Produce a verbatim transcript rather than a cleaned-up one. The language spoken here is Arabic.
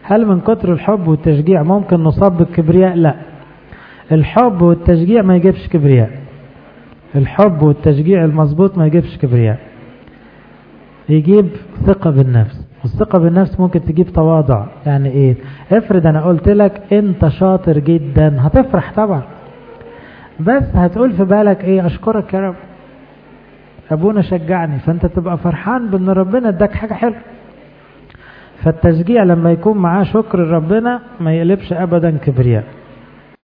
هل من كتر الحب والتشجيع ممكن نصاب بالكبرياء؟ لا، الحب والتشجيع ما يجيبش كبرياء. الحب والتشجيع المظبوط ما يجيبش كبرياء، يجيب ثقة بالنفس. والثقة بالنفس ممكن تجيب تواضع. يعني ايه؟ افرض انا قلت لك انت شاطر جدا، هتفرح طبعا، بس هتقول في بالك ايه؟ اشكرك يا رب، ابونا شجعني، فانت تبقى فرحان بان ربنا اداك حاجة حلوة. فالتشجيع لما يكون معاه شكر ربنا ما يقلبش ابدا كبرياء.